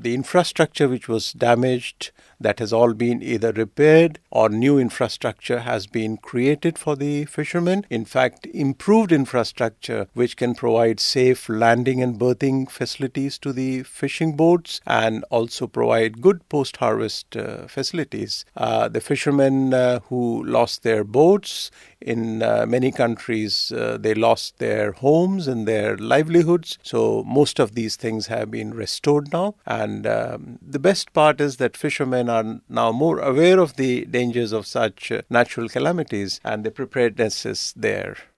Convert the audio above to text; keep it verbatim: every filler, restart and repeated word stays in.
the infrastructure which was damaged, that has all been either repaired or new infrastructure has been created for the fishermen. In fact, improved infrastructure which can provide safe landing and berthing facilities to the fishing boats and also provide good post-harvest uh, facilities. Uh, the fishermen uh, who lost their boats, in uh, many countries, uh, they lost their homes and their livelihoods. So most of these things have been restored now. And um, the best part is that fishermen are now more aware of the dangers of such uh, natural calamities, and the preparedness is there.